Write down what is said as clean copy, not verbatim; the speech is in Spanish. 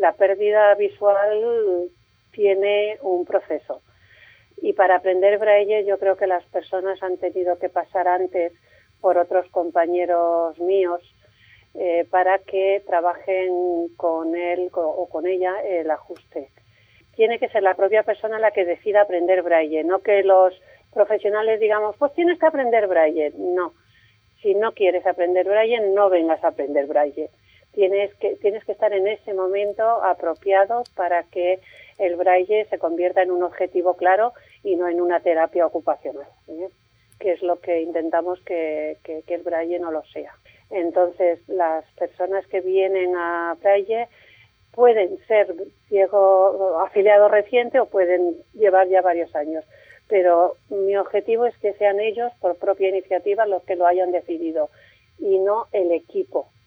la pérdida visual tiene un proceso. Y para aprender braille yo creo que las personas han tenido que pasar antes por otros compañeros míos para que trabajen con él o con ella el ajuste. Tiene que ser la propia persona la que decida aprender braille, no que los profesionales digamos, pues tienes que aprender braille. No, si no quieres aprender braille, no vengas a aprender braille. Tienes que estar en ese momento apropiado para que el braille se convierta en un objetivo claro y no en una terapia ocupacional, que es lo que intentamos que el braille no lo sea. Entonces, las personas que vienen a braille pueden ser ciego afiliado reciente o pueden llevar ya varios años, pero mi objetivo es que sean ellos por propia iniciativa los que lo hayan decidido y no el equipo